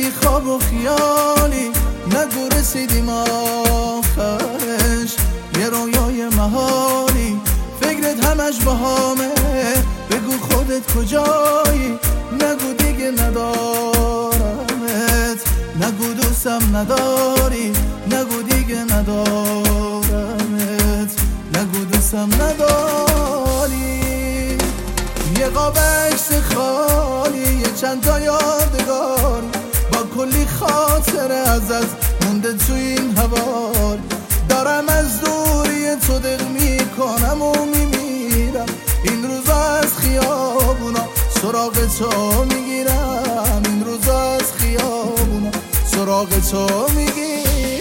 بی خواب و خیالی، نگو رسیدیم آخرش یه رویای محالی. فکرت همش باهامه، بگو خودت کجایی، نگو دیگه ندارمت، نگو دوستم نداری، نگو دیگه ندارمت، نگو دوستم نداری. یه قاب عکس خالی، یه چند تا یادگاری، با کلی خاطره ازت مونده تو این حوال. دارم از دوری تو دق میکنم و میمیرم، این روزا از خیابونا سراغ تو میگیرم، این روزا از خیابونا سراغ تو میگیرم.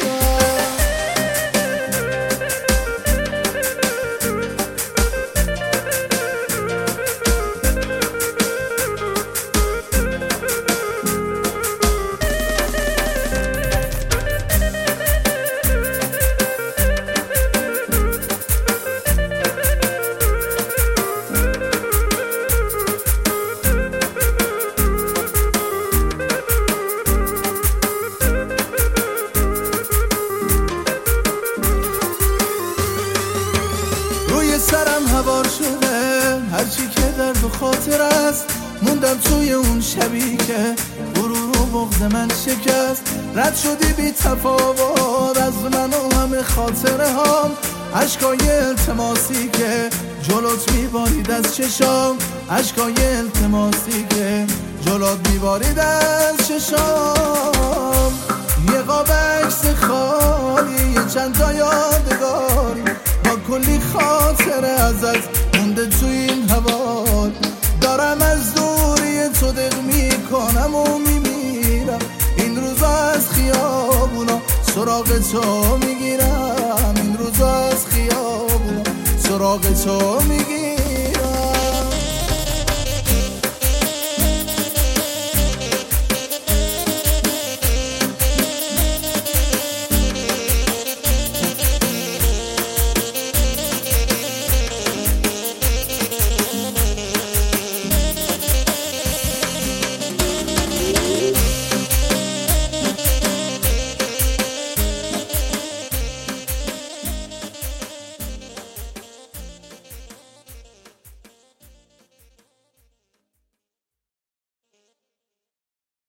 سرم هوار شده، هرچی که درد و خاطر است، موندم توی اون شبی که غرور و بغض من شکست. رد شدی بی تفاوت از من و همه خاطره هام، عشقای التماسی که جلوت میبارید از چشام، عشقای التماسی که جلوت میبارید از چشام. یه قاب عکس خالی، یه چند تا یادگاری، با کلی خاطره ازت مونده تو این حوال. دارم از دوری تو دق میکنم و میمیرم، این روزا از خیابونا سراغ تو میگیرم، این روزا از خیابونا سراغ تو میگیرم.